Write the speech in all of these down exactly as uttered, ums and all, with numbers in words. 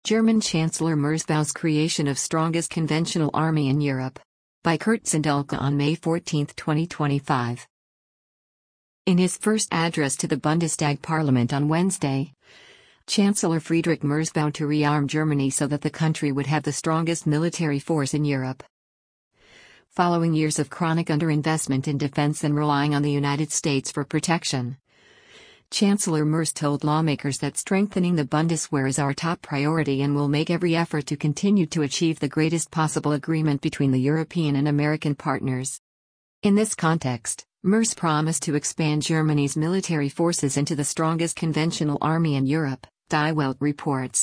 German Chancellor Merz vows creation of strongest conventional army in Europe. By Kurt Sindelka on May fourteenth, twenty twenty-five. In his first address to the Bundestag Parliament on Wednesday, Chancellor Friedrich Merz vowed to rearm Germany so that the country would have the strongest military force in Europe. Following years of chronic underinvestment in defense and relying on the United States for protection, Chancellor Merz told lawmakers that strengthening the Bundeswehr is our top priority and will make every effort to continue to achieve the greatest possible agreement between the European and American partners. In this context, Merz promised to expand Germany's military forces into the strongest conventional army in Europe, Die Welt reports.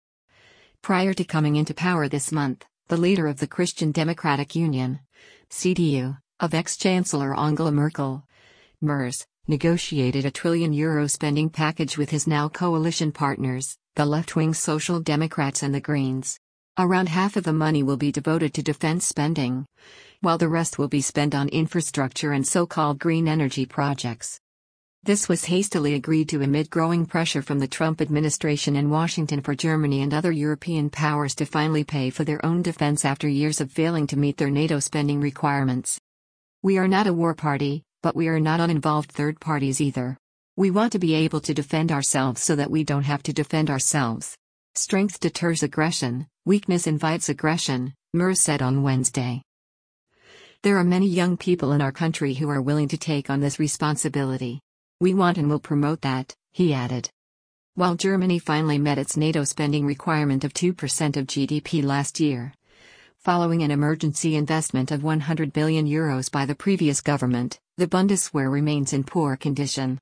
Prior to coming into power this month, the leader of the Christian Democratic Union, C D U, of ex-Chancellor Angela Merkel, Merz, negotiated a trillion euro spending package with his now coalition partners, the left-wing Social Democrats and the Greens. Around half of the money will be devoted to defense spending, while the rest will be spent on infrastructure and so-called green energy projects. This was hastily agreed to amid growing pressure from the Trump administration in Washington for Germany and other European powers to finally pay for their own defense after years of failing to meet their NATO spending requirements. We are not a war party, but we are not uninvolved third parties either. We want to be able to defend ourselves so that we don't have to defend ourselves. Strength deters aggression, weakness invites aggression, Merz said on Wednesday. There are many young people in our country who are willing to take on this responsibility. We want and will promote that, he added. While Germany finally met its NATO spending requirement of two percent of G D P last year, following an emergency investment of one hundred billion euros by the previous government, the Bundeswehr remains in poor condition.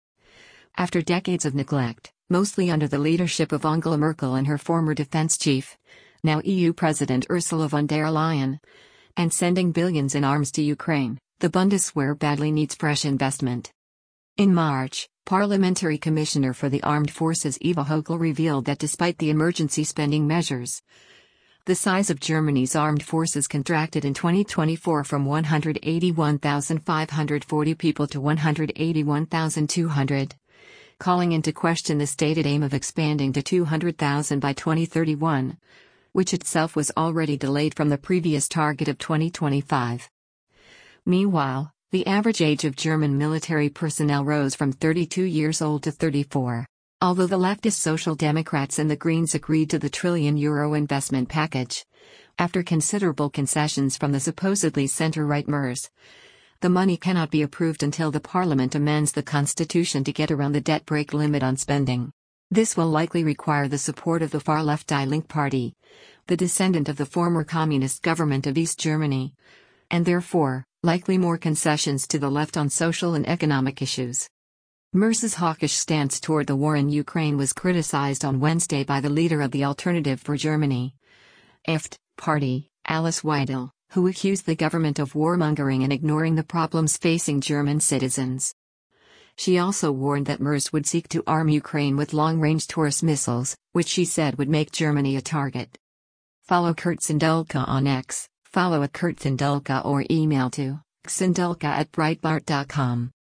After decades of neglect, mostly under the leadership of Angela Merkel and her former defense chief, now E U President Ursula von der Leyen, and sending billions in arms to Ukraine, the Bundeswehr badly needs fresh investment. In March, Parliamentary Commissioner for the Armed Forces Eva Högl revealed that despite the emergency spending measures, the size of Germany's armed forces contracted in twenty twenty-four from one hundred eighty-one thousand five hundred forty people to one hundred eighty-one thousand two hundred, calling into question the stated aim of expanding to two hundred thousand by twenty thirty-one, which itself was already delayed from the previous target of twenty twenty-five. Meanwhile, the average age of German military personnel rose from thirty-two years old to thirty-four. Although the leftist Social Democrats and the Greens agreed to the trillion euro investment package, after considerable concessions from the supposedly center-right Merz, the money cannot be approved until the parliament amends the constitution to get around the debt brake limit on spending. This will likely require the support of the far-left Die Linke party, the descendant of the former communist government of East Germany, and therefore, likely more concessions to the left on social and economic issues. Merz's hawkish stance toward the war in Ukraine was criticized on Wednesday by the leader of the Alternative for Germany, A F D, party, Alice Weidel, who accused the government of warmongering and ignoring the problems facing German citizens. She also warned that Merz would seek to arm Ukraine with long-range Taurus missiles, which she said would make Germany a target. Follow Kurt Sindelka on X, follow at Kurt Sindelka or email to sindelka at breitbart dot com.